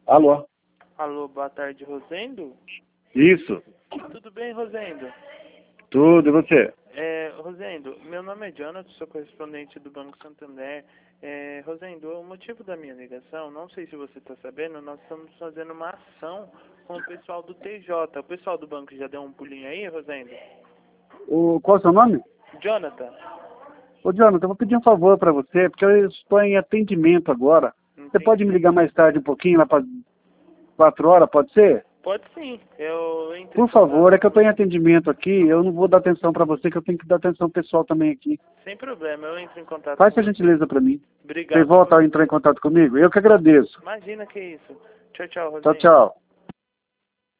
Alô? Alô, boa tarde, Rosendo? Isso. Tudo bem, Rosendo? Tudo, e você? Rosendo, meu nome é Jonathan, sou correspondente do Banco Santander. Rosendo, o motivo da minha ligação, não sei se você está sabendo, nós estamos fazendo uma ação com o pessoal do TJ. O pessoal do banco já deu um pulinho aí, Rosendo? Qual é o seu nome? Jonathan. Ô, Jonathan, eu vou pedir um favor para você, porque eu estou em atendimento agora. Você pode me ligar mais tarde um pouquinho, lá para 4 horas, pode ser? Pode sim, eu entro Por em favor, contato. é que eu estou em atendimento aqui, eu não vou dar atenção para você, que eu tenho que dar atenção pessoal também aqui. Sem problema, eu entro em contato Faz com essa você. gentileza para mim. Você Obrigado. volta a entrar em contato comigo? Eu que agradeço. Imagina que isso. Tchau, tchau, Tchau, Rosendo. tchau.